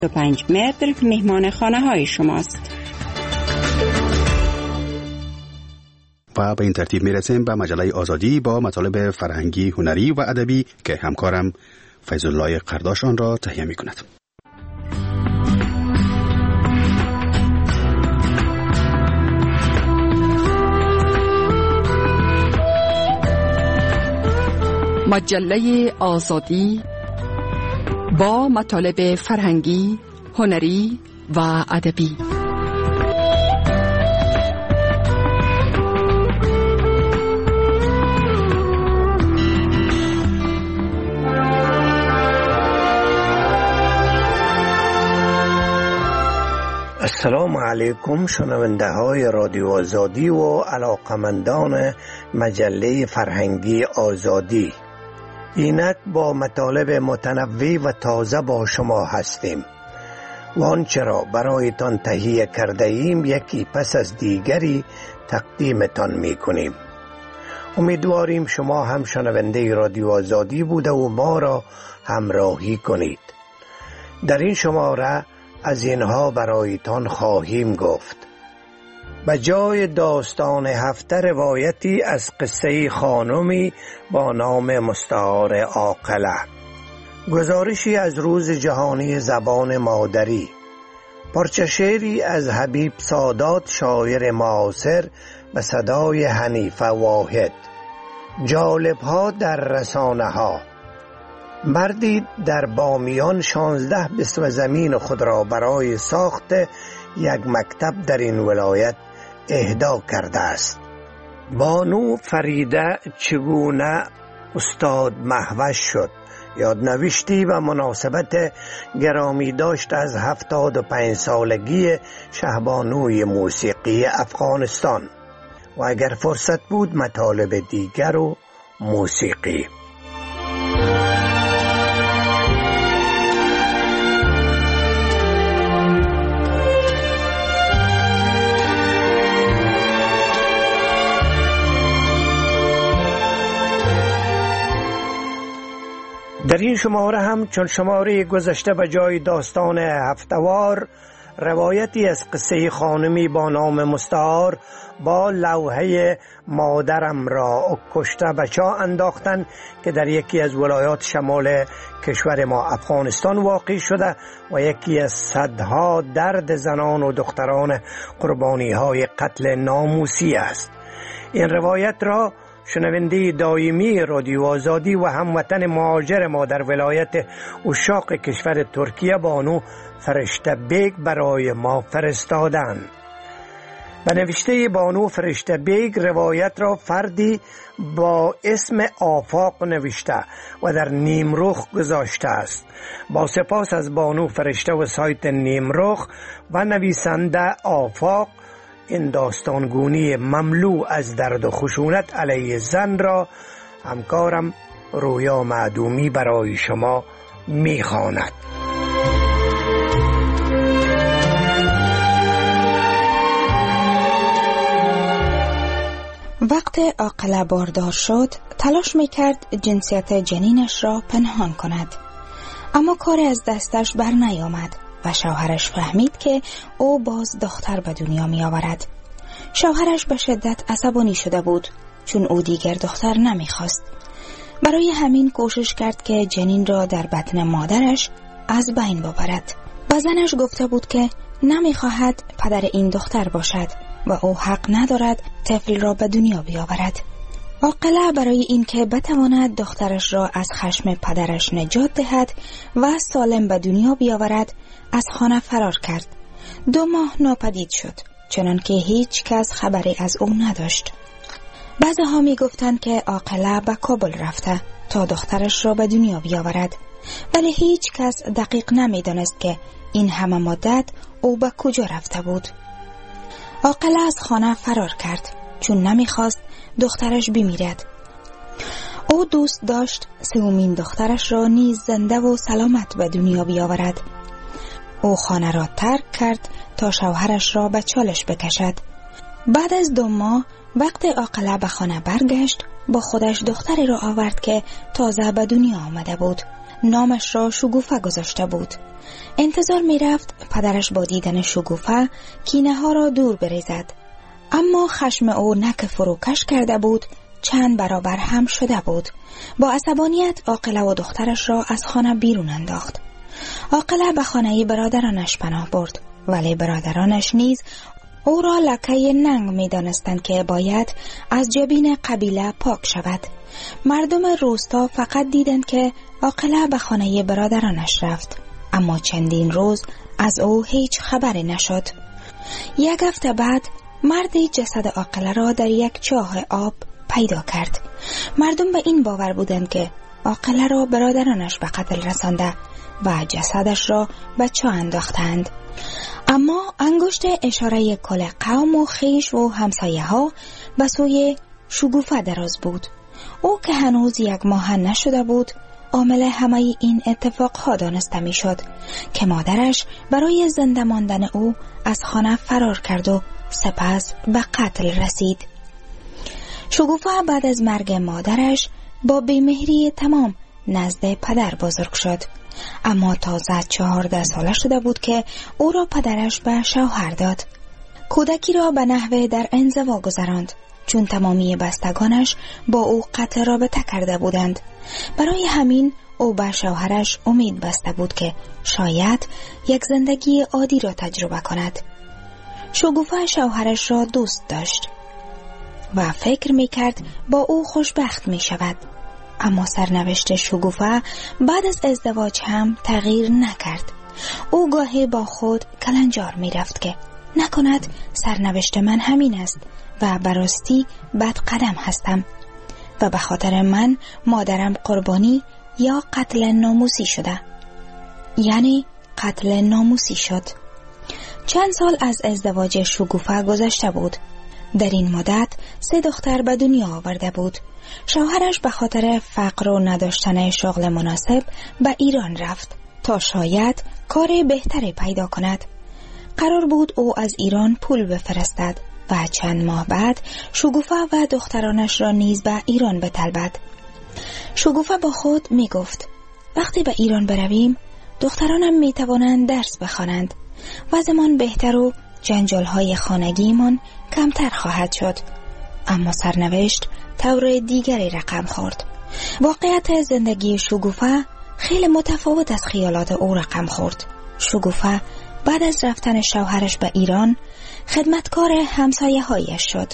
5 متر مهمان خانه های شماست. و به این ترتیب میرسیم به مجله آزادی با مطالب فرهنگی، هنری و ادبی که همکارم فیض الله قرداش آن را تهیه می کند. مجله آزادی با مطالب فرهنگی، هنری و ادبی. السلام علیکم شنونده های رادیو آزادی و علاقمندان مجله فرهنگی آزادی. اینک با مطالب متنوع و تازه با شما هستیم و آنچه را برایتان تهیه کرده ایم یکی پس از دیگری تقدیمتان می کنیم. امیدواریم شما هم شنونده رادیو آزادی بوده و ما را همراهی کنید. در این شماره از اینها برایتان خواهیم گفت: به جای داستان هفته روایتی از قصه خانمی با نام مستعار عاقله، گزارشی از روز جهانی زبان مادری، پارچه شعری از حبیب سادات شاعر معاصر به صدای حنیفه واحد، جالب‌ها در رسانه ها. مردی در بامیان 16 بسم زمین خود را برای ساخت یک مکتب در این ولایت اهدا کرده است. بانو فریده چگونه استاد مهوش شد، یادنوشتی و مناسبت گرامی داشت از 75 سالگی شهبانوی موسیقی افغانستان و اگر فرصت بود مطالب دیگر و موسیقی. در این شماره هم چون شماره گذشته به جای داستان هفته‌وار روایتی از قصه خانمی با نام مستعار با لوحه مادرم را کشته به چاه انداختن که در یکی از ولایات شمال کشور ما افغانستان واقع شده و یکی از صدها درد زنان و دختران قربانی های قتل ناموسی است. این روایت را شنونده دائمی رادیو آزادی و هموطن مهاجر ما در ولایت اشاق کشور ترکیه بانو فرشته بیگ برای ما فرستادند. به نوشته بانو فرشته بیگ روایت را فردی با اسم آفاق نوشته و در نیمرخ گذاشته است. با سپاس از بانو فرشته و سایت نیمرخ و نویسنده آفاق، این داستانگونی مملو از درد و خشونت علیه زن را همکارم رویا معدومی برای شما میخواند. وقت عاقله باردار شد تلاش میکرد جنسیت جنینش را پنهان کند، اما کاری از دستش بر نیامد و شوهرش فهمید که او باز دختر به دنیا می آورد. شوهرش به شدت عصبانی شده بود چون او دیگر دختر نمی خواست. برای همین کوشش کرد که جنین را در بطن مادرش از بین ببرد. به زنش گفته بود که نمی خواهد پدر این دختر باشد و او حق ندارد طفل را به دنیا بیاورد. عاقله برای اینکه بتواند دخترش را از خشم پدرش نجات دهد و سالم به دنیا بیاورد از خانه فرار کرد. 2 ماه ناپدید شد، چنانکه هیچ کس خبری از او نداشت. بعضی‌ها می گفتند که عاقله به کابل رفته تا دخترش را به دنیا بیاورد، ولی هیچ کس دقیق نمی دانست که این همه مدت او به کجا رفته بود. عاقله از خانه فرار کرد چون نمی خواست دخترش بمیرد. او دوست داشت 3مین دخترش را نیز زنده و سلامت به دنیا بیاورد. او خانه را ترک کرد تا شوهرش را به چالش بکشد. بعد از 2 ماه وقت عاقله به خانه برگشت، با خودش دختری را آورد که تازه به دنیا آمده بود. نامش را شگوفه گذاشته بود. انتظار می رفت پدرش با دیدن شگوفه کینه ها را دور بریزد، اما خشم او نک فروکش کرده بود چند برابر هم شده بود. با عصبانیت عاقله و دخترش را از خانه بیرون انداخت. عاقله به خانه برادرانش پناه برد، ولی برادرانش نیز او را لکه ننگ می دانستند که باید از جبین قبیله پاک شود. مردم روستا فقط دیدند که عاقله به خانه برادرانش رفت، اما چندین روز از او هیچ خبری نشد. یک هفته بعد مردی جسد عاقله را در یک چاه آب پیدا کرد. مردم به این باور بودند که عاقله را برادرانش به قتل رسانده و جسدش را به چاه انداختند. اما انگشت اشاره کل قوم و خیش و همسایه ها به سوی شگوفه دراز بود. او که هنوز یک ماه نشده بود عامل همه این اتفاق ها دانسته می شد که مادرش برای زنده ماندن او از خانه فرار کرد و سپس به قتل رسید. شگوفه بعد از مرگ مادرش با بیمهری تمام نزد پدر بزرگ شد، اما تازه 14 ساله شده بود که او را پدرش به شوهر داد. کودکی را به نحوه در انزوا گذراند، چون تمامی بستگانش با او قطع رابطه کرده بودند. برای همین او به شوهرش امید بسته بود که شاید یک زندگی عادی را تجربه کند. شگوفه شوهرش را دوست داشت و فکر می‌کرد با او خوشبخت می‌شود، اما سرنوشت شگوفه بعد از ازدواج هم تغییر نکرد. او گاهی با خود کلنجار می‌رفت که نکند سرنوشت من همین است و براستی بد قدم هستم و به خاطر من مادرم قربانی یا قتل ناموسی شده، یعنی قتل ناموسی شد. چند سال از ازدواج شگوفه گذشته بود. در این مدت 3 دختر به دنیا آورده بود. شوهرش به خاطر فقر و نداشتن شغل مناسب به ایران رفت تا شاید کار بهتری پیدا کند. قرار بود او از ایران پول بفرستد و چند ماه بعد شگوفه و دخترانش را نیز به ایران بطلبد. شگوفه با خود می گفت وقتی به ایران برویم دخترانم می توانند درس بخوانند، وضعمان بهتر و جنجال‌های خانگیمان کمتر خواهد شد. اما سرنوشت طور دیگری رقم خورد. واقعیت زندگی شگوفه خیلی متفاوت از خیالات او رقم خورد. شگوفه بعد از رفتن شوهرش به ایران خدمتکار همسایه‌هایش شد.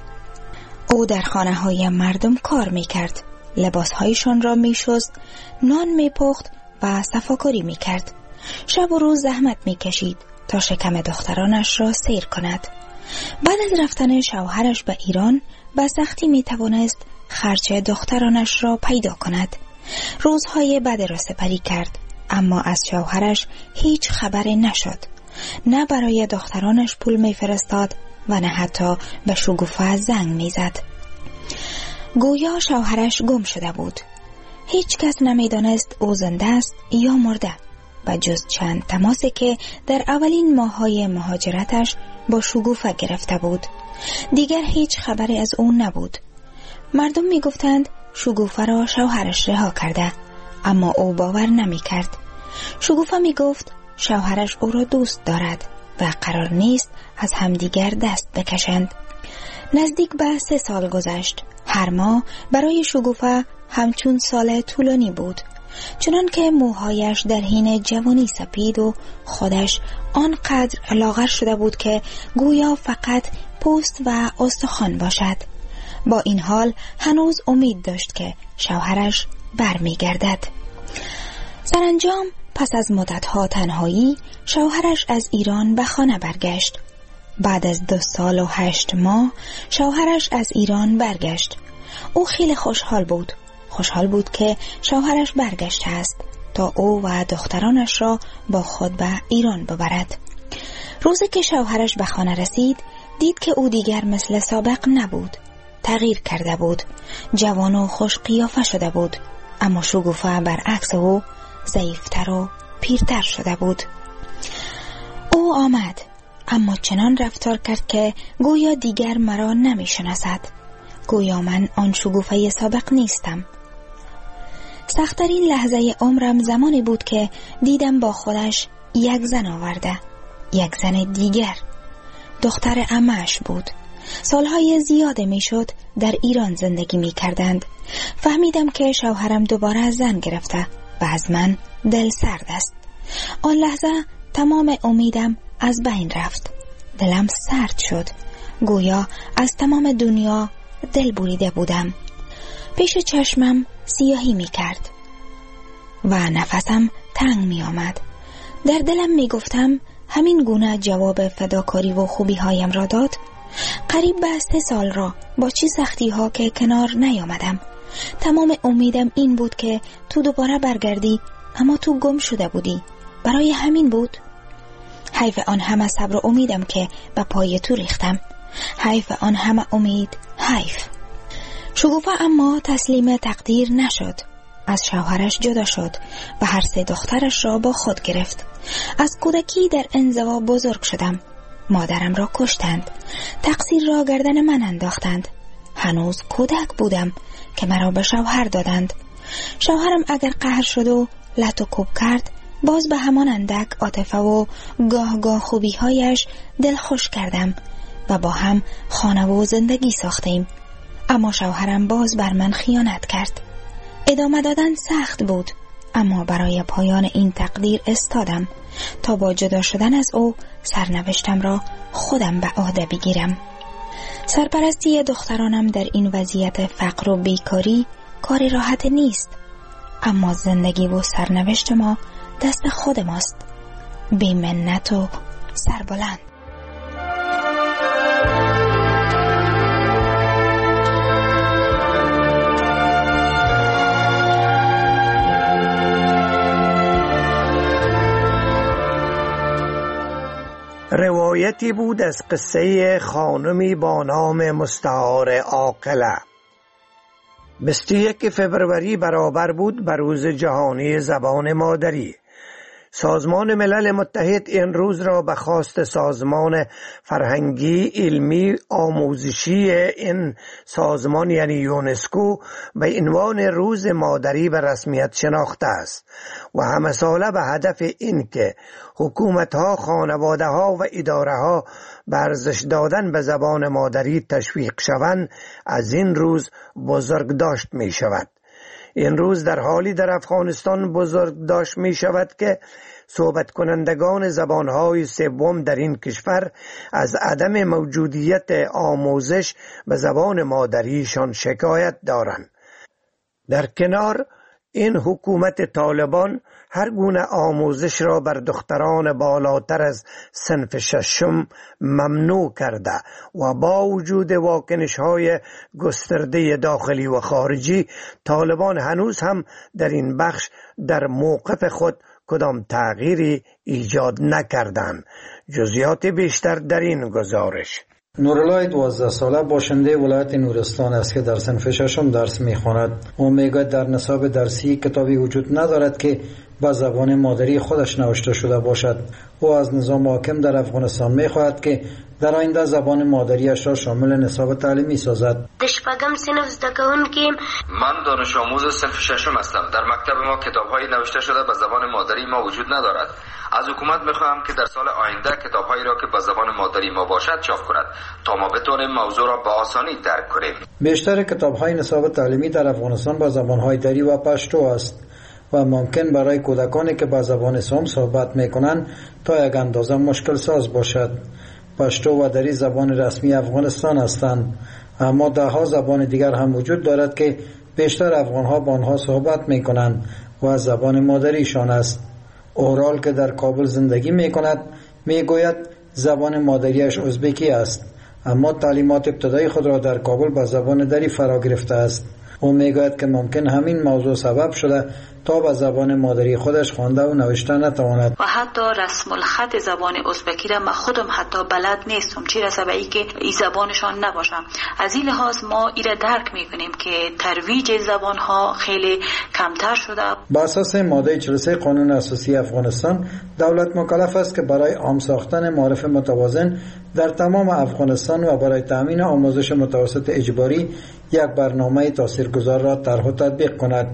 او در خانه‌های مردم کار می‌کرد، لباس‌هایشان را می‌شست، نان می‌پخت و صفاکاری می‌کرد. شب و روز زحمت می‌کشید تا شکم دخترانش را سیر کند. بعد از رفتن شوهرش به ایران به سختی می‌توانست خرج دخترانش را پیدا کند. روزهای بد را سپری کرد، اما از شوهرش هیچ خبری نشد. نه برای دخترانش پول می‌فرستاد و نه حتی به شگوفه زنگ می‌زد. گویا شوهرش گم شده بود. هیچ کس نمی‌دانست او زنده است یا مرده، و جز چند تماسی که در اولین ماه‌های مهاجرتش با شگوفه گرفته بود. دیگر هیچ خبری از او نبود. مردم می‌گفتند شگوفه را شوهرش رها کرده، اما او باور نمی‌کرد. شگوفه می‌گفت شوهرش او را دوست دارد و قرار نیست از همدیگر دست بکشند. نزدیک به 3 سال گذشت. هر ماه برای شگوفه همچون سال طولانی بود، چنان که موهایش در حین جوانی سپید و خودش آنقدر لاغر شده بود که گویا فقط پوست و استخوان باشد. با این حال هنوز امید داشت که شوهرش برمیگردد. سرانجام پس از مدت‌ها تنهایی شوهرش از ایران به خانه برگشت. بعد از 2 سال و 8 ماه شوهرش از ایران برگشت. او خیلی خوشحال بود که شوهرش برگشته است تا او و دخترانش را با خود به ایران ببرد. روزی که شوهرش به خانه رسید دید که او دیگر مثل سابق نبود. تغییر کرده بود. جوان و خوش قیافه شده بود، اما شگوفه برعکس او ضعیفتر و پیرتر شده بود. او آمد، اما چنان رفتار کرد که گویا دیگر مرا نمی شناسد. گویا من آن شگوفه سابق نیستم. سخت‌ترین لحظه عمرم زمانی بود که دیدم با خودش یک زن آورده، یک زن دیگر. دختر عمه‌اش بود. سالهای زیاده میشد در ایران زندگی می کردند. فهمیدم که شوهرم دوباره از زن گرفته و از من دل سرد است. آن لحظه تمام امیدم از بین رفت. دلم سرد شد. گویا از تمام دنیا دل بریده بودم. پیش چشمم سیاهی می کرد و نفسم تنگ می آمد. در دلم می گفتم همین گونه جواب فداکاری و خوبی هایم را داد. قریب به 3 سال را با چی سختی ها که کنار نیامدم. تمام امیدم این بود که تو دوباره برگردی، اما تو گم شده بودی. برای همین بود. حیف آن همه صبر و امیدم که به پای تو ریختم. حیف آن همه امید. حیف. شگوفه اما تسلیم تقدیر نشد. از شوهرش جدا شد و هر 3 دخترش را با خود گرفت. از کودکی در انزوا بزرگ شدم. مادرم را کشتند. تقصیر را گردن من انداختند. هنوز کودک بودم که مرا به شوهر دادند. شوهرم اگر قهر شد و لط و کوب کرد، باز به همان اندک عاطفه و گاه خوبی هایش دل خوش کردم و با هم خانه و زندگی ساختیم. اما شوهرم باز بر من خیانت کرد. ادامه دادن سخت بود، اما برای پایان این تقدیر استادم تا با جدا شدن از او سرنوشتم را خودم به عهده بگیرم. سرپرستی دخترانم در این وضعیت فقر و بیکاری کار راحت نیست، اما زندگی و سرنوشت ما دست خود ماست. بی منت و سربلند. روایتی بود از قصه خانمی با نام مستعار عاقله. 21 فبروری برابر بود به روز جهانی زبان مادری. سازمان ملل متحد این روز را به خواست سازمان فرهنگی علمی آموزشی این سازمان یعنی یونسکو به عنوان روز مادری به رسمیت شناخته است و همه ساله به هدف این که حکومت‌ها، خانواده‌ها و اداره‌ها به ارزش دادن به زبان مادری تشویق شوند از این روز بزرگداشت می شود. این روز در حالی در افغانستان بزرگداشت می شود که صحبت کنندگان زبانهای سوم در این کشور از عدم موجودیت آموزش به زبان مادریشان شکایت دارند. در کنار این حکومت طالبان هر گونه آموزش را بر دختران بالاتر از صنف 6 ممنوع کرده و با وجود واکنش‌های گسترده داخلی و خارجی، طالبان هنوز هم در این بخش در موقف خود کدام تغییری ایجاد نکردند. جزئیات بیشتر در این گزارش. نورالله 12 ساله باشنده ولایت نورستان است که در صنف 6 درس می‌خواند. او میگوید در نصاب درسی کتابی وجود ندارد که با زبان مادری خودش نوشته شده باشد. او از نظام حاکم در افغانستان می‌خواهد که در آینده زبان مادریش را شامل نصاب تعلیمی سازد. شپږم صنف زده کوونکی من دانش آموز صنف 6 هستم. در مکتب ما کتاب‌های نوشته شده به زبان مادری ما وجود ندارد. از حکومت می‌خواهم که در سال آینده کتاب‌هایی را که به زبان مادری ما باشد چاپ کند تا ما بتوانیم موضوع را به آسانی درک کنیم. بیشتر کتاب‌های نصاب تعلیمی در افغانستان با زبان‌های دری و پشتو است و ممکن برای کودکانی که با زبان سوم صحبت می‌کنند تا یک اندازه مشکل ساز باشد. پشتو و دری زبان رسمی افغانستان هستند، اما ده‌ها زبان دیگر هم وجود دارد که بیشتر افغان‌ها با آنها صحبت می‌کنند و زبان مادریشان است. اورال که در کابل زندگی می‌کند می‌گوید زبان مادریش ازبکی است، اما تعلیمات ابتدایی خود را در کابل با زبان دری فرا گرفته است. او میگوید که ممکن همین موضوع سبب شده تا به زبان مادری خودش خوانده و نوشته نتواند. و حتی رسم الخط زبان ازبکی را من خودم حتی بلد نیستم، چی رسه به ای که این زبانشان نباشم. از این لحاظ ما این را درک میکنیم که ترویج زبان ها خیلی کمتر شده. با اساس ماده 43 قانون اساسی افغانستان، دولت مکلف است که برای عام ساختن معارف متوازن در تمام افغانستان و برای تامین آموزش متوسط اجباری یک برنامه تاثیرگذار را طرح و تطبیق کند.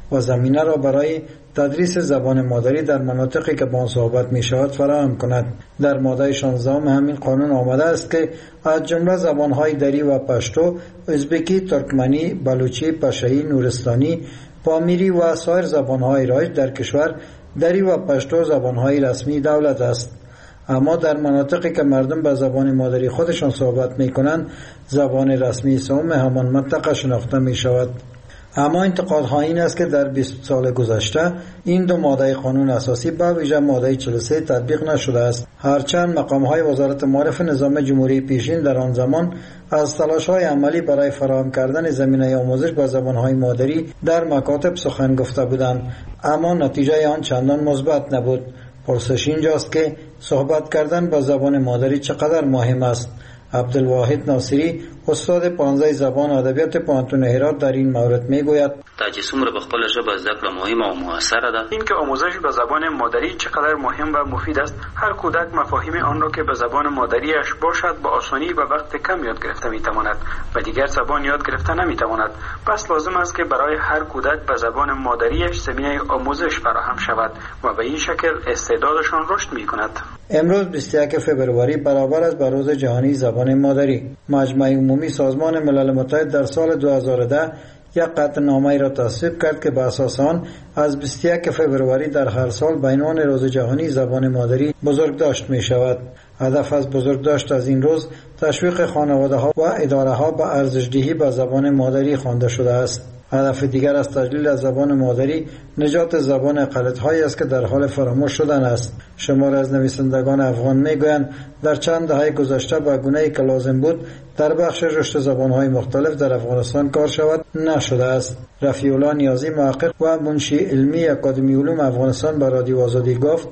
و زمینه را برای تدریس زبان مادری در مناطقی که با آن صحبت می شود فراهم کند. در ماده 16 همین قانون آمده است که از جمله زبانهای دری و پشتو، ازبکی، ترکمنی، بلوچی، پشه‌ای، نورستانی، پامیری و سایر زبانهای رایج در کشور دری و پشتو زبانهای رسمی دولت است. اما در مناطقی که مردم به زبان مادری خودشان صحبت می کنند زبان رسمی سوم همان منطقه شناخته می شود. اما انتقادها این است که در 20 سال گذشته این دو ماده قانون اساسی به ویژه ماده 43 تطبیق نشده است، هرچند مقام‌های وزارت معارف نظام جمهوری پیشین در آن زمان از تلاش‌های عملی برای فراهم کردن زمینه آموزش به زبان‌های مادری در مکاتب سخن گفته بودند، اما نتیجه آن چندان مثبت نبود. پرسش اینجاست که صحبت کردن به زبان مادری چقدر مهم است. عبدالواحد ناصری استاد 15 زبان ادبیات پوهنتون هرات در این مورد میگوید تجسم را به خپل ژبه زده کړه مهمه او موثره ده. این که آموزش به زبان مادری چقدر مهم و مفید است. هر کودک مفاهیم آن را که به زبان مادریش باشد با آسانی و وقت کم یاد گرفته میتواند و دیگر زبان یاد گرفته نمیتواند. پس لازم است که برای هر کودک به زبان مادریش زمینه آموزش فراهم شود و به این شکل استعدادشان رشد میکند. امروز 21 فوریه برابر است با روز جهانی زبان مادری. مجمع عمومی سازمان ملل متحد در سال 2010 یک قطعنامه را تصویب کرد که به اساس آن از 21 فوریه در هر سال به عنوان روز جهانی زبان مادری بزرگداشت می شود. هدف از بزرگداشت از این روز تشویق خانواده‌ها و اداره‌ها به ارزش‌دهی به زبان مادری خوانده شده است. هدف دیگر از تجلیل از زبان مادری نجات زبان اقلیت‌هایی است که در حال فراموش شدن است. شمار از نویسندگان افغان میگویند در چند دهه گذشته به گونه‌ای که لازم بود در بخش رشد زبان‌های مختلف در افغانستان کار شود نشده است. رفیع الله نیازی محقق و منشی علمی اکادمی علوم افغانستان به رادیو آزادی گفت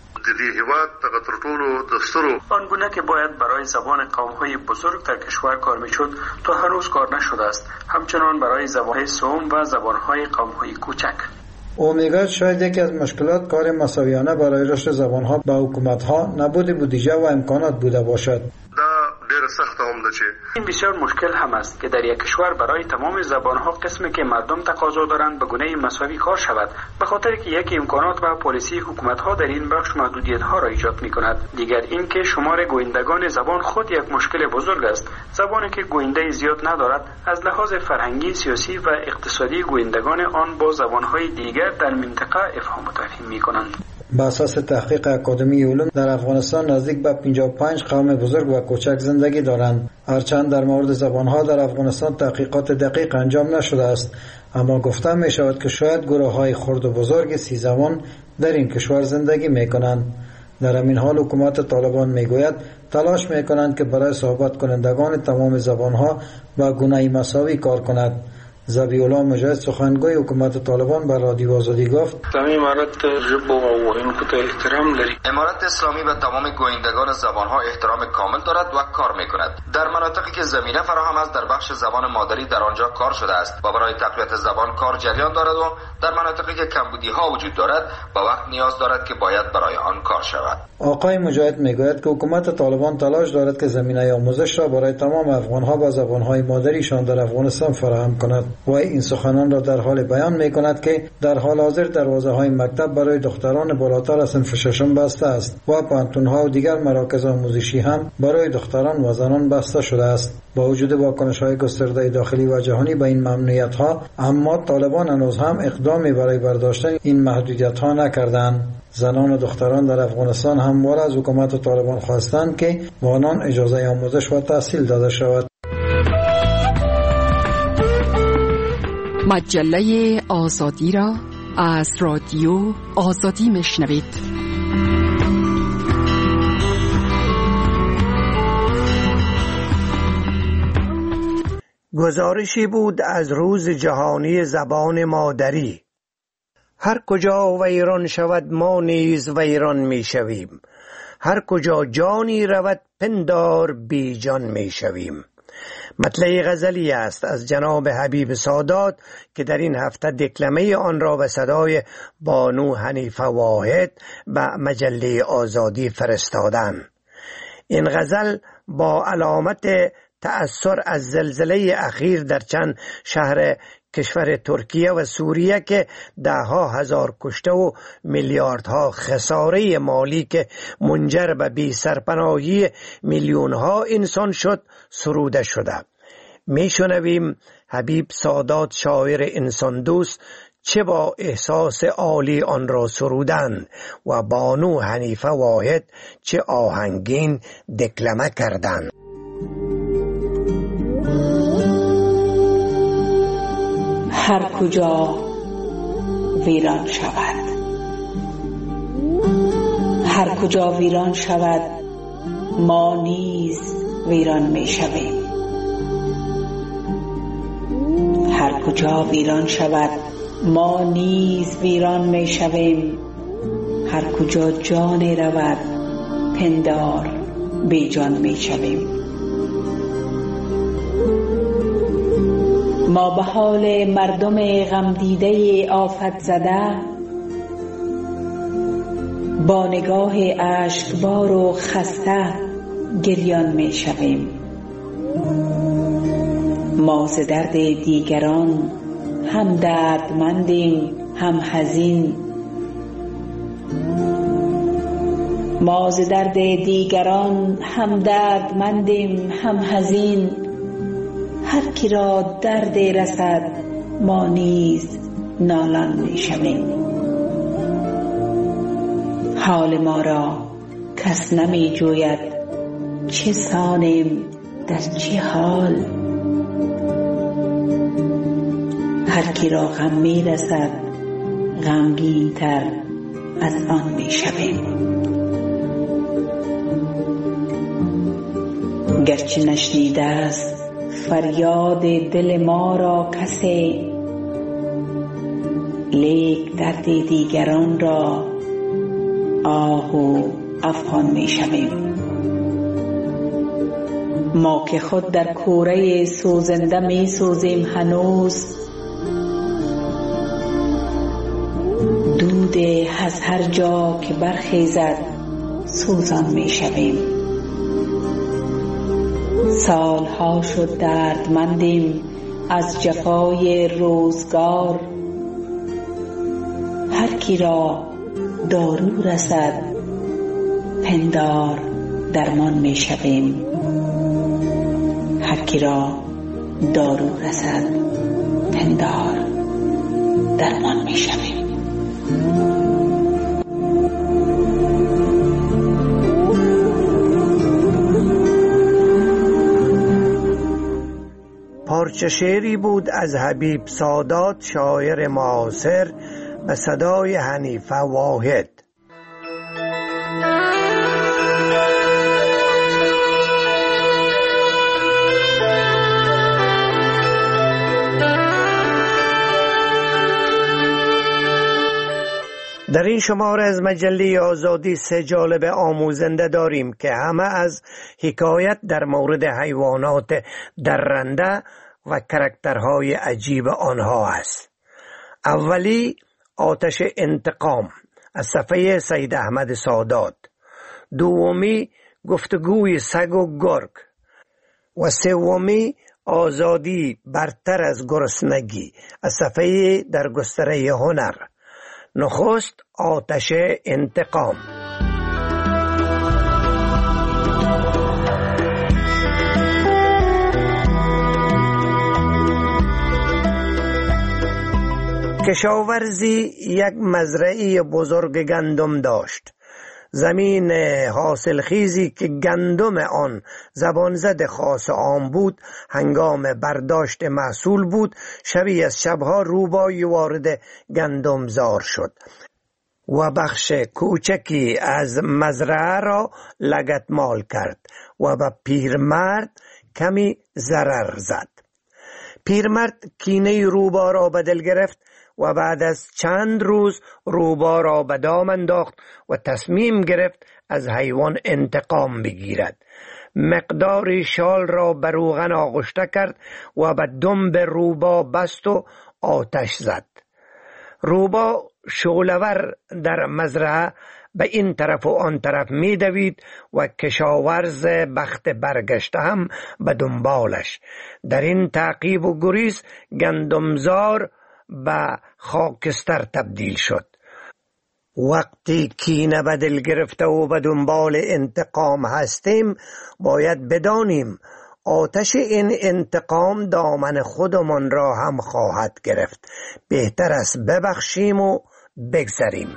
آن گونه که باید برای زبان قوم‌های بزرگ در کشور کار می‌شد تا هنوز کار نشده است، همچنان برای زبان‌های سوم و زبان‌های قوم‌های کوچک. او میگوید شاید یکی از مشکلات کار مساویانه برای رشد زبان‌ها به حکومت‌ها نبود بودجه و امکانات بوده باشد. این بسیار مشکل هم است که در یک کشور برای تمام زبان‌ها قسمی که مردم تقاضا دارند به گونه مساوی کار شود، به خاطر که یک امکانات و پالیسی حکومت‌ها در این بخش محدودیت‌ها را ایجاد می‌کند. دیگر این که شمار گویندگان زبان خود یک مشکل بزرگ است. زبانی که گوینده زیاد ندارد از لحاظ فرهنگی، سیاسی و اقتصادی گویندگان آن با زبان‌های دیگر در منطقه افهام و تفهیم می‌کنند. به اساس تحقیق اکادمی علوم در افغانستان نزدیک به 55 قوم بزرگ و کوچک زندگی دارند. هرچند در مورد زبانها در افغانستان تحقیقات دقیق انجام نشده است، اما گفته می شود که شاید گروه‌های خرد و بزرگ 30 زبان در این کشور زندگی می کنند. در همین حال حکومت طالبان می گوید تلاش می کنند که برای صحبت کنندگان تمام زبانها به گونه مساوی کار کند. ذبیح الله مجاهد سخنگوی حکومت طالبان بر رادیو آزادی گفت امارت اسلامی به تمام گویندگان زبانها احترام کامل دارد و کار میکند. در مناطقی که زمینه فراهم است در بخش زبان مادری در آنجا کار شده است و برای تقویت زبان کار جریان دارد و در مناطقی که کمبودی ها وجود دارد با وقت نیاز دارد که باید برای آن کار شود. آقای مجاهد میگوید که حکومت طالبان تلاش دارد که زمینه آموزش را برای تمام افغانها با زبانهای مادریشان در افغانستان فراهم کند. و این سخنان را در حال بیان می کند که در حال حاضر دروازه‌های مکتب برای دختران بالاتر از صنف ششم بسته است و پانتون‌ها و دیگر مراکز آموزشی هم برای دختران و زنان بسته شده است. با وجود واکنش‌های گسترده داخلی و جهانی به این ممنوعیت‌ها، اما طالبان هنوز هم اقدامی برای برداشتن این محدودیت‌ها نکردند. زنان و دختران در افغانستان همواره از حکومت طالبان خواستند که به آنان اجازه آموزش و تحصیل داده شود. مجله آزادی را از رادیو آزادی میشنوید. گزارشی بود از روز جهانی زبان مادری. هر کجا ویران شود ما نیز ویران می شویم. هر کجا جانی رود پندار بی جان می شویم. مطلع غزلی است از جناب حبیب سادات که در این هفته دکلمه آن را به صدای بانو حنیفه واحد به مجله آزادی فرستادند. این غزل با علامت تأثر از زلزله اخیر در چند شهر کشور ترکیه و سوریه که دهها هزار کشته و میلیاردها خساره مالی که منجر به بی سرپناهی میلیونها انسان شد سروده شده. میشنویم حبیب سادات شاعر انسان دوست چه با احساس عالی آن را سرودند و بانو حنیفه واحد چه آهنگین دکلمه کردند. هر کجا ویران شود، هر کجا ویران شود ما نیز ویران می شویم. هر کجا ویران شود ما نیز ویران می شویم. هر کجا جان رود پندار بی جان می شویم. ما به حال مردم غم دیده آفت زده با نگاه اشکبار و خسته گریان می شویم. ما ز درد دیگران هم دردمندیم هم حزین. ما ز درد دیگران هم دردمندیم هم حزین. هر کی را درد رسد ما نیز نالان می شویم. حال ما را کس نمی جوید چه سانیم در چه حال. هر کی را غم می رسد غمگین تر از آن می شویم. گرچه نشنیده است فریاد دل ما را کسی، لیک درد دیگران را آه و افغان می شویم. ما که خود در کوره سوزنده می سوزیم هنوز، دود از هر جا که برخیزد سوزان می شویم. سالها شد دردمندیم از جفای روزگار. هر کی را دارو رسد پندار درمان می شویم. هر کی را دارو رسد پندار درمان می شویم. پارچه شعری بود از حبیب سادات شاعر معاصر به صدای حنیفه واحد. در این شماره از مجله آزادی 3 جالب آموزنده داریم که همه از حکایت در مورد حیوانات درنده و کرکترهای عجیب آنها است. اولی آتش انتقام از صفحه سید احمد سادات، دومی گفتگوی سگ و گرگ و سومی آزادی برتر از گرسنگی از صفحه در گستره هنر. نخست آتش انتقام. کشاورزی یک مزرعه بزرگ گندم داشت. زمین حاصلخیزی که گندم آن زبانزد خاص عام بود هنگام برداشت محصول بود. شبی از شبها روبایی وارد گندم زار شد و بخش کوچکی از مزرعه را لگدمال کرد و به پیرمرد کمی ضرر زد. پیرمرد کینه روبا را به دل گرفت و بعد از چند روز روبا را به دام انداخت و تصمیم گرفت از حیوان انتقام بگیرد. مقداری شال را به روغن آغشته کرد و به دنب روبا بست و آتش زد. روبا شعله‌ور در مزرعه به این طرف و آن طرف می دوید و کشاورز بخت برگشته هم به دنبالش. در این تعقیب و گریز گندمزار به خاکستر تبدیل شد. وقتی کینه به دل گرفته و به دنبال انتقام هستیم، باید بدانیم آتش این انتقام دامن خودمان را هم خواهد گرفت. بهتر است ببخشیم و بگذریم.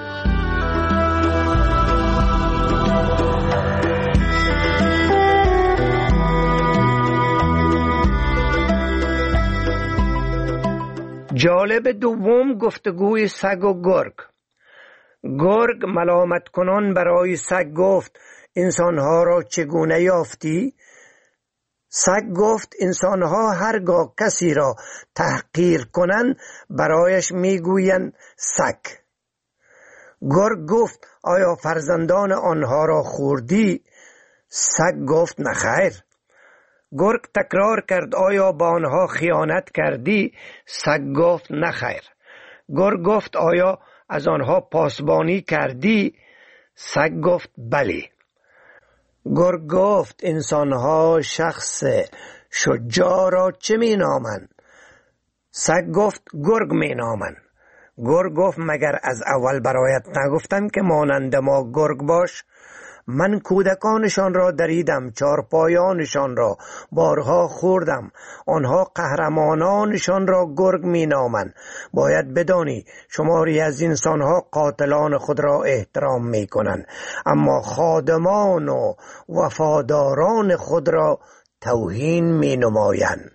جالب دوم گفتگوی سگ و گرگ. گرگ ملامت کنان برای سگ گفت انسانها را چگونه یافتی؟ سگ گفت انسانها هرگاه کسی را تحقیر کنند برایش میگویند سگ. گرگ گفت آیا فرزندان آنها را خوردی؟ سگ گفت نخیر. گرگ تکرار کرد آیا با آنها خیانت کردی؟ سگ گفت نخیر. گرگ گفت آیا از آنها پاسبانی کردی؟ سگ گفت بله. گرگ گفت انسانها شخص شجاع را چه می نامند؟ سگ گفت گرگ می نامند. گرگ گفت مگر از اول برایت نگفتم که مانند ما گرگ باش؟ من کودکانشان را دریدم، چارپایانشان را بارها خوردم، آنها قهرمانانشان را گرگ می نامند. باید بدانی شماری از انسانها قاتلان خود را احترام می کنند، اما خادمان و وفاداران خود را توهین می نمایند.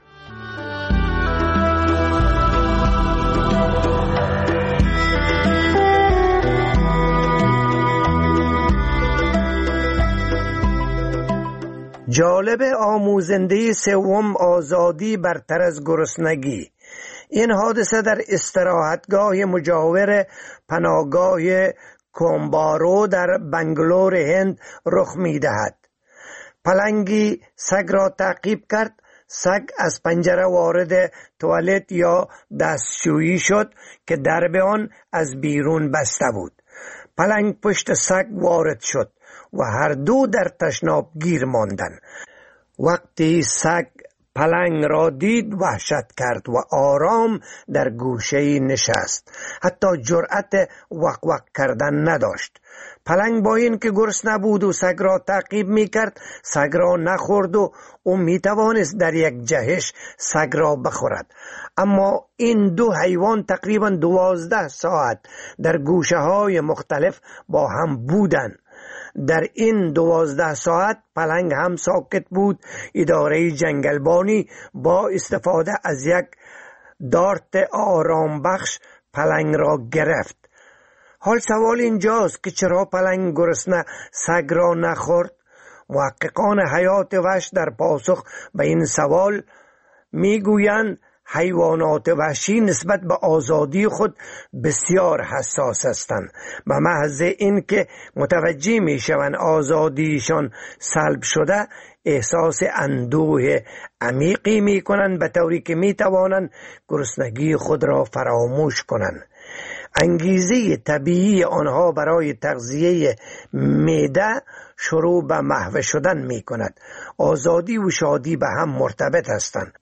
جالب آموزنده سوم آزادی برتر از گرسنگی. این حادثه در استراحتگاه مجاور پناهگاه کومبارو در بنگلور هند رخ می دهد. پلنگی سگ را تعقیب کرد. سگ از پنجره وارد توالت یا دستشویی شد که درب آن از بیرون بسته بود. پلنگ پشت سگ وارد شد و هر دو در تشناب گیر ماندند. وقتی سگ پلنگ را دید وحشت کرد و آرام در گوشه نشست. حتی جرأت وق وق کردن نداشت. پلنگ با این که گرسنه بود و سگ را تعقیب می کرد، سگ را نخورد و او می توانست در یک جهش سگ را بخورد. اما این دو حیوان تقریبا 12 ساعت در گوشه های مختلف با هم بودند. در این 12 ساعت پلنگ هم ساکت بود. اداره جنگلبانی با استفاده از یک دارت آرام بخش پلنگ را گرفت. حال سوال اینجاست که چرا پلنگ گرسنه سگ را نخورد؟ محققان حیات وحش در پاسخ به این سوال میگویند حیوانات وحشی نسبت به آزادی خود بسیار حساس هستند. به محض این که متوجه می شوند آزادیشان سلب شده، احساس اندوه عمیقی می کنند، به طوری که می توانند گرسنگی خود را فراموش کنند. انگیزه طبیعی آنها برای تغذیه معده شروع به محو شدن می کند. آزادی و شادی به هم مرتبط هستند.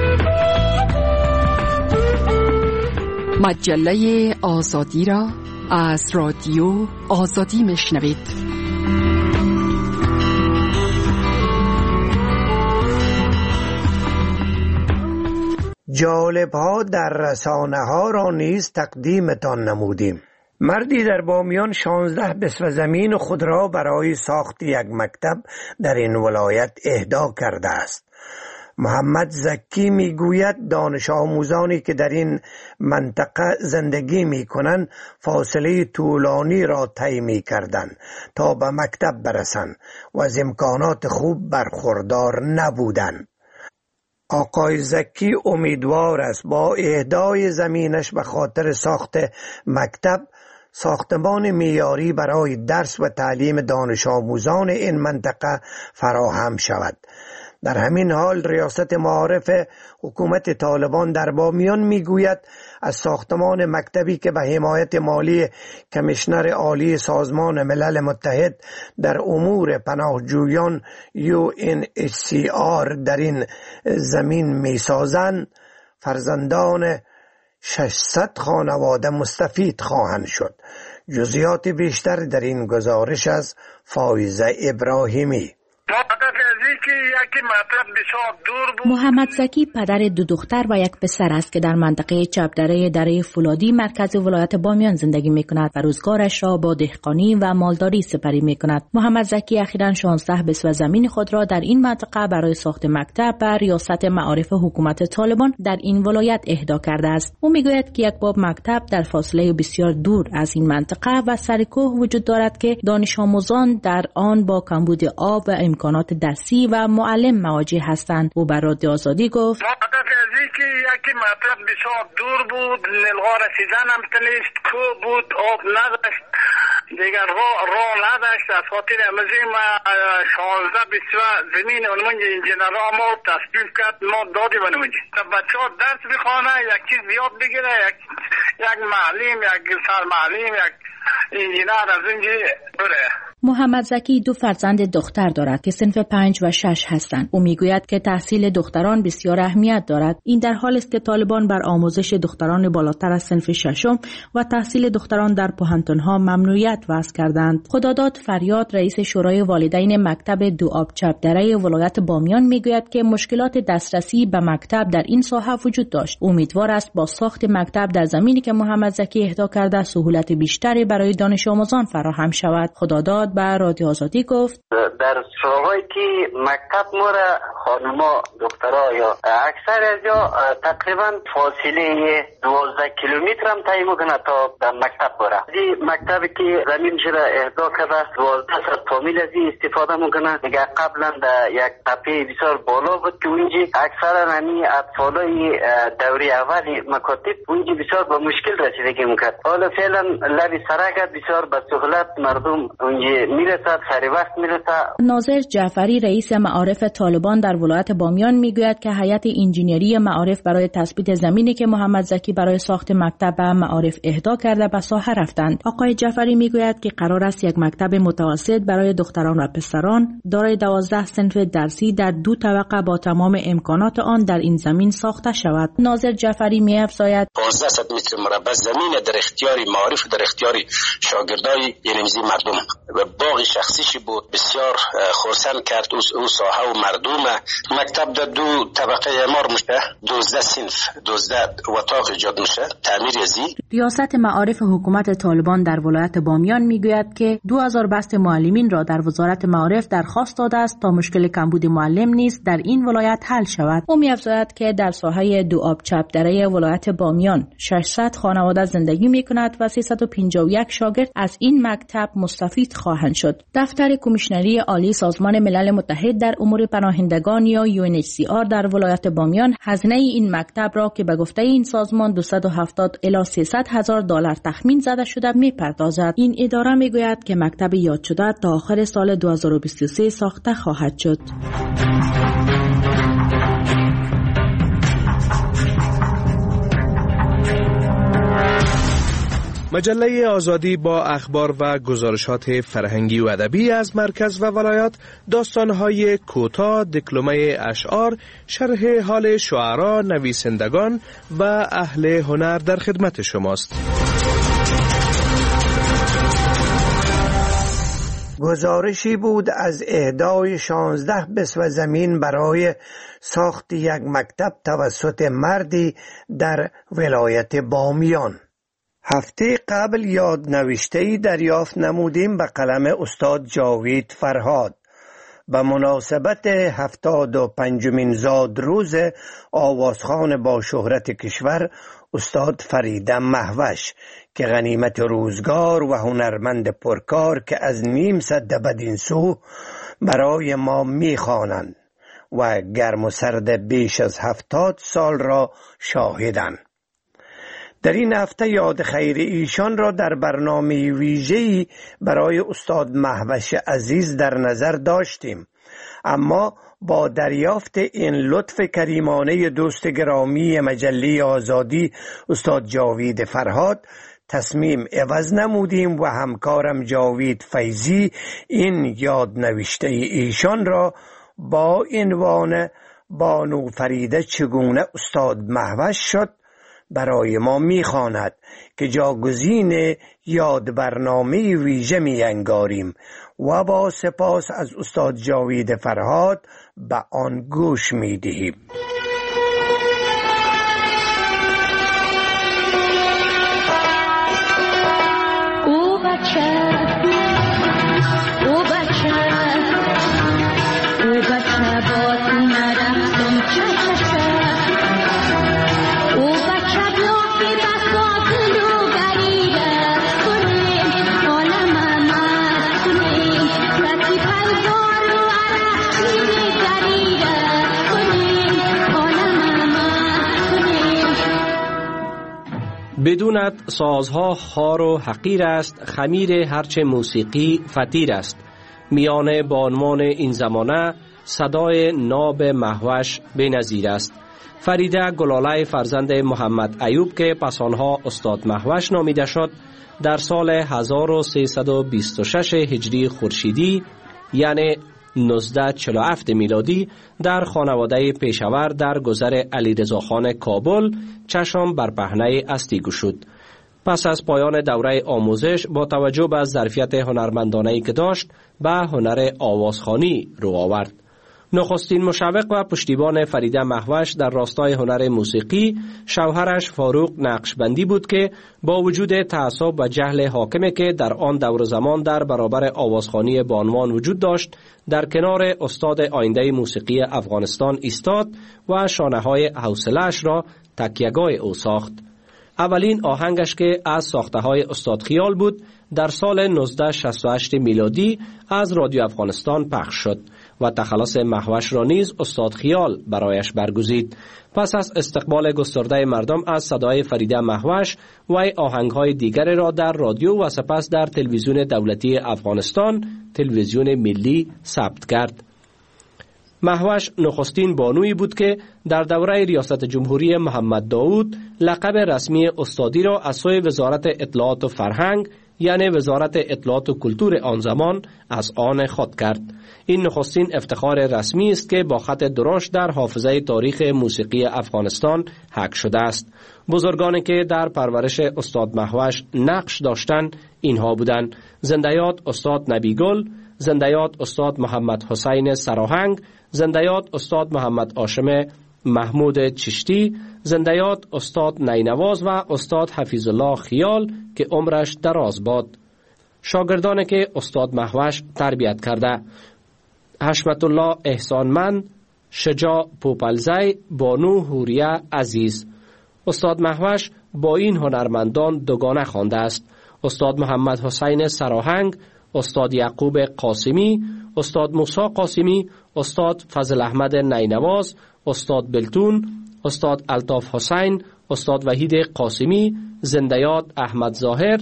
مجله آزادی را از رادیو آزادی میشنوید. جالب‌ها در رسانه‌ها را نیز تقدیمتان نمودیم. مردی در بامیان 16 بسو زمین خود را برای ساخت یک مکتب در این ولایت اهدا کرده است. محمد زکی میگوید دانش آموزانی که در این منطقه زندگی می کنند فاصله طولانی را طی می کردند تا به مکتب برسند و از امکانات خوب برخوردار نبودند. آقای زکی امیدوار است با اهدای زمینش به خاطر ساخت مکتب ساختمان معیاری برای درس و تعلیم دانش آموزان این منطقه فراهم شود. در همین حال ریاست معارف حکومت طالبان در بامیان میگوید از ساختمان مکتبی که به حمایت مالی کمیشنر عالی سازمان ملل متحد در امور پناهجویان UNHCR در این زمین میسازند، فرزندان 600 خانواده مستفید خواهند شد. جزئیات بیشتر در این گزارش از فائزه ابراهیمی. محمد زکی پدر 2 دختر و 1 پسر است که در منطقه چپدره دره فولادی مرکز ولایت بامیان زندگی می کند و روزگارش را با دهقانی و مالداری سپری می کند. محمد زکی اخیراً 16 بسوه زمین خود را در این منطقه برای ساخت مکتب به ریاست معارف حکومت طالبان در این ولایت اهدا کرده است. او می گوید که یک باب مکتب در فاصله بسیار دور از این منطقه و سرکوه وجود دارد که دانش آموزان در آن با کمبود آب و امکانات درسی و معلم مواجه هستند. او بر رادیو آزادی گفت که یکی مطلب بسیار دور بود، نلغا رسیدن هم تنیست، کو بود، آب نداشت، دیگر راه نداشت. از خاطر امزی ما 16 بسوه زمین اونمونج انجینرها ما تصدیف کرد، ما دادی بنمونج. بچه ها درس بخوانه، یک چیز بیاد بگیره، یک معلم، یک سرمعلم، یک انجینر از اینجی بره. محمد زکی 2 فرزند دختر دارد که صنف 5 و 6 هستند. او میگوید که تحصیل دختران بسیار اهمیت دارد. این در حالی است که طالبان بر آموزش دختران بالاتر از صنف 6 و تحصیل دختران در پوهنتون‌ها ممنوعیت وضع کردند. خداداد فریاد رئیس شورای والدین مکتب دوآب چپدره ولایت بامیان میگوید که مشکلات دسترسی به مکتب در این ساحه وجود داشت. امیدوار است با ساخت مکتب در زمینی که محمد زکی اهدا کرده سهولت بیشتری برای دانش آموزان فراهم شود. خداداد به رادیو آزادی گفت در شاهایی که مکتب مورا خانما دخترها یا اکثر از جا تقریبا فاصله 12 کیلومتر هم طی میکنه تا به مکتب بره. این مکتبی که زمین شده اهدا کرده 12 سال کامل از این استفاده میکنه. دیگه قبلا در یک تپه بسیار بالا بود که اونجی اکثر همین اطفالای دوره اولی مکاتب اونجی بسیار با مشکل رسیدگی میکرد. حالا فعلا لبی سرک بسیار به سهولت مردم اونجی میرسد، سری وقت میرسد. ناظر جعفری رئیس معارف طالبان در ولایت بامیان میگوید که هیئت انجینری معارف برای تثبیت زمینی که محمد زکی برای ساخت مکتب به معارف اهدا کرده به ساحه رفتند. آقای جعفری میگوید که قرار است یک مکتب متوسط برای دختران و پسران دارای 12 صنف درسی در 2 طبقه با تمام امکانات آن در این زمین ساخته شود. ناظر جعفری می‌افزاید 1500 متر مربع زمین در اختیار معارف در اختیار شاگردای اینمیزی مردم و باغ شخصیشی بود. بسیار خرسند کرد او ساحه و مردم. مکتب در 2 طبقه اعمار میشه، 12 صنف 12 اتاق ایجاد میشه، تعمیر ازی. ریاست معارف حکومت طالبان در ولایت بامیان میگوید که 2000 بست معلمین را در وزارت معارف درخواست داده است تا مشکل کمبود معلم نیز در این ولایت حل شود. او می‌افزاید که در ساحه دوآب چپدره ولایت بامیان 600 خانواده زندگی می‌کند و 351 شاگرد از این مکتب مستفید خواهند شد. دفتر کمیشنری عالی سازمان ملل متحد در امور پناهندگان یا UNHCR در ولایت بامیان هزینه این مکتب را که به گفته این سازمان 270 الی 300 هزار دلار تخمین زده شده میپردازد. این اداره میگوید که مکتب یاد شده تا آخر سال 2023 ساخته خواهد شد. مجله آزادی با اخبار و گزارشات فرهنگی و ادبی از مرکز و ولایات، داستان‌های کوتاه، دکلمه اشعار، شرح حال شعرا، نویسندگان و اهل هنر در خدمت شماست. گزارشی بود از اهدای 16 بسوه زمین برای ساخت یک مکتب توسط مردی در ولایت بامیان. هفته قبل یادنوشته‌ای دریافت نمودیم به قلم استاد جاوید فرهاد به مناسبت 75مین زادروز آوازخوان با شهرت کشور استاد فریده مهوش که غنیمت روزگار و هنرمند پرکار که از نیم سده بدین سو برای ما میخوانند و گرم و سرد بیش از 70 سال را شاهدند. در این هفته یاد خیر ایشان را در برنامه ویژه‌ای برای استاد مهوش عزیز در نظر داشتیم، اما با دریافت این لطف کریمانه دوست گرامی مجله آزادی استاد جاوید فرهاد تصمیم عوض نمودیم و همکارم جاوید فیضی این یاد نوشته ایشان را با عنوان بانو فریده چگونه استاد مهوش شد برای ما میخواند که جاگزین یاد برنامه ویژه میانگاریم و با سپاس از استاد جاوید فرهاد به آن گوش میدهیم. بدونت سازها خار و حقیر است، خمیر هرچه موسیقی فطیر است. میانه بانوان این زمانه صدای ناب مهوش بی‌نظیر است. فریده گلاله فرزند محمد ایوب که پس آنها استاد مهوش نامیده شد، در سال 1326 هجری خورشیدی یعنی 1947 میلادی در خانواده پیشور در گذر علیرضاخان کابل چشم بر پهنه استی گشود. پس از پایان دوره آموزش با توجه به ظرفیت هنرمندانه‌ای که داشت به هنر آوازخوانی رو آورد. نخستین مشوق و پشتیبان فریده مهوش در راستای هنر موسیقی شوهرش فاروق نقشبندی بود که با وجود تعصب و جهل حاکمی که در آن دور زمان در برابر آوازخوانی بانوان وجود داشت، در کنار استاد آینده موسیقی افغانستان ایستاد و شانه‌های حوصله‌اش را تکیه‌گاه او ساخت. اولین آهنگش که از ساخته‌های استاد خیال بود در سال 1968 میلادی از رادیو افغانستان پخش شد و تخلص مهوش را نیز استاد خیال برایش برگزید. پس از استقبال گسترده مردم از صدای فریده مهوش و آهنگ‌های دیگر را در رادیو و سپس در تلویزیون دولتی افغانستان، تلویزیون ملی ثبت کرد. مهوش نخستین بانویی بود که در دوره ریاست جمهوری محمد داود لقب رسمی استادی را از سوی وزارت اطلاعات و فرهنگ یعنی وزارت اطلاعات و کلتور آن زمان از آن خود کرد. این نخستین افتخار رسمی است که با خط درشت در حافظه تاریخ موسیقی افغانستان حک شده است. بزرگانی که در پرورش استاد مهوش نقش داشتند اینها بودند: زنده‌یاد استاد نبیگل، زنده‌یاد استاد محمد حسین سراهنگ، زنده‌یاد استاد محمد هاشم محمود چشتی، زنده‌یاد استاد نینواز و استاد حفیظ الله خیال که عمرش دراز باد. شاگردانی که استاد مهوش تربیت کرده: حشمت الله احسانمند، شجاع پوپلزی، بانو هوریه عزیز. استاد مهوش با این هنرمندان دوگانه خوانده است: استاد محمد حسین سراهنگ، استاد یعقوب قاسمی، استاد موسی قاسمی، استاد فضل احمد نینواز، استاد بلتون، استاد الطاف حسین، استاد وحید قاسمی، زنده‌یاد احمد ظاهر،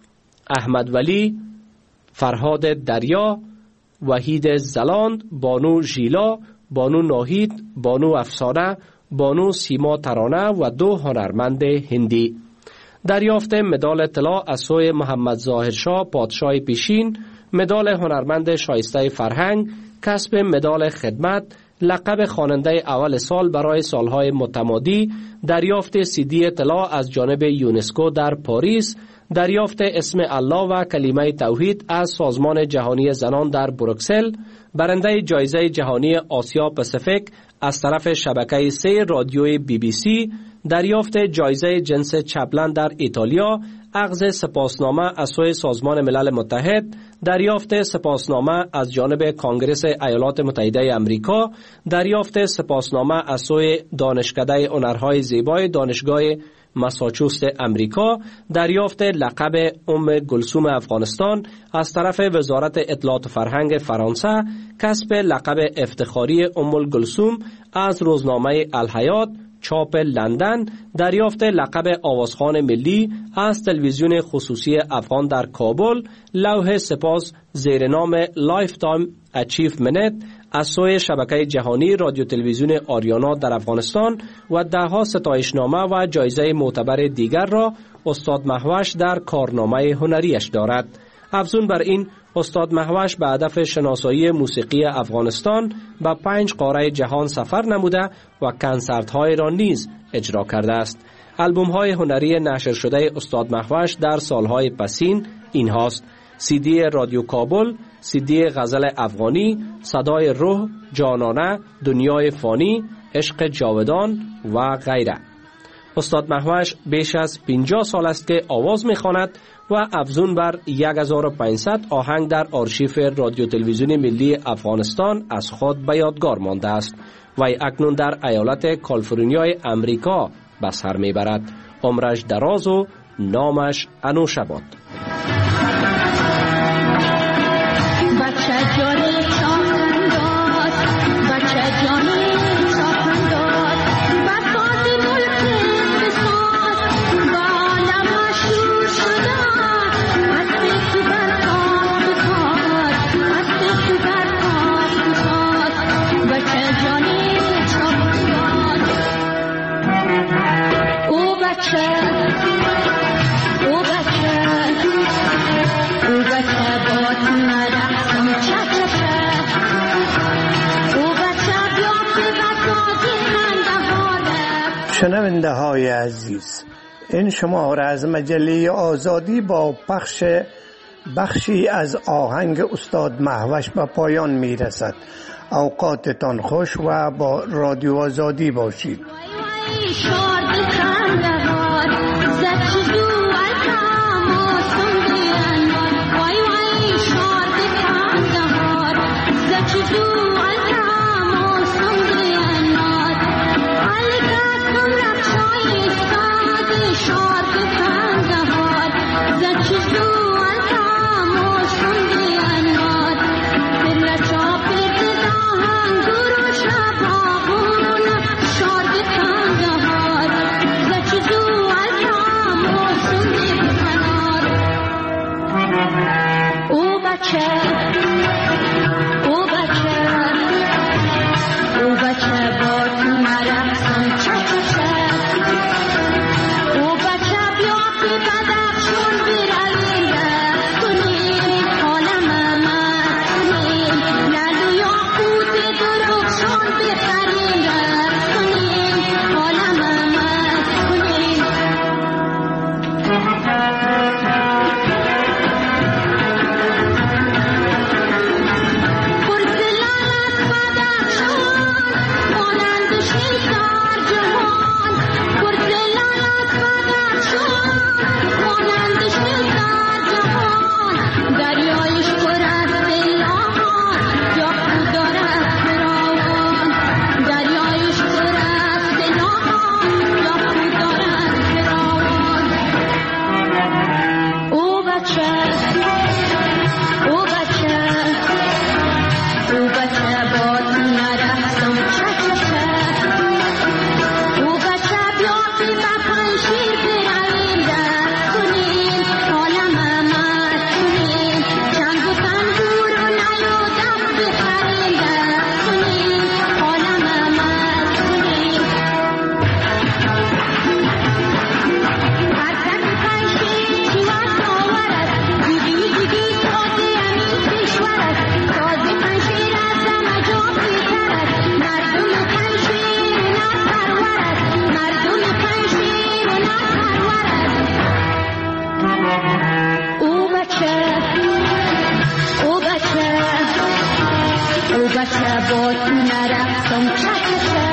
احمد ولی، فرهاد دریا، وحید زلاند، بانو ژیلا، بانو ناهید، بانو افسانه، بانو سیما ترانه و دو هنرمند هندی. دریافت مدال طلا از سوی محمد ظاهرشاه پادشاه پیشین، مدال هنرمند شایسته فرهنگ، کسب مدال خدمت، لقب خواننده اول سال برای سالهای متمادی، دریافت CD طلا از جانب یونسکو در پاریس، دریافت اسم الله و کلمه توحید از سازمان جهانی زنان در بروکسل، برنده جایزه جهانی آسیا پاسیفیک از طرف شبکه 3 رادیوی BBC، دریافت جایزه جنس چپلن در ایتالیا، اخذ سپاسنامه از سوی سازمان ملل متحد، دریافت سپاسنامه از جانب کانگرس ایالات متحده امریکا، دریافت سپاسنامه از سوی دانشکده هنرهای زیبای دانشگاه ماساچوست امریکا، دریافت لقب ام گلثوم افغانستان از طرف وزارت اطلاعات و فرهنگ فرانسه، کسب لقب افتخاری ام الگلثوم از روزنامه الحیات چاپ لندن، دریافت لقب آوازخوان ملی از تلویزیون خصوصی افغان در کابل، لوح سپاس زیر نام لایف تایم اچیومنت از سوی شبکه جهانی رادیو تلویزیون آریانا در افغانستان و دهها ستایشنامه و جایزه معتبر دیگر را استاد مهوش در کارنامه هنریش دارد. افزون بر این، استاد مهوش به هدف شناسایی موسیقی افغانستان به 5 قاره جهان سفر نموده و کنسرت‌های را نیز اجرا کرده است. آلبوم‌های هنری نشر شده استاد مهوش در سالهای پسین این هاست: CD رادیو کابل، CD غزل افغانی، صدای روح، جانانه، دنیای فانی، عشق جاودان و غیره. استاد مهوش بیش از 50 سال است که آواز می‌خواند و افزون بر 1500 آهنگ در آرشیف رادیو تلویزیون ملی افغانستان از خود به یادگار مانده است. وی اکنون در ایالت کالیفرنیای امریکا به سر میبرد. عمرش دراز و نامش انوشه باد. شنونده های عزیز، این شماره از مجله آزادی با بخشی از آهنگ استاد مهوش به پایان می رسد. اوقاتتان خوش و با رادیو آزادی باشید. با تو نرفتم چه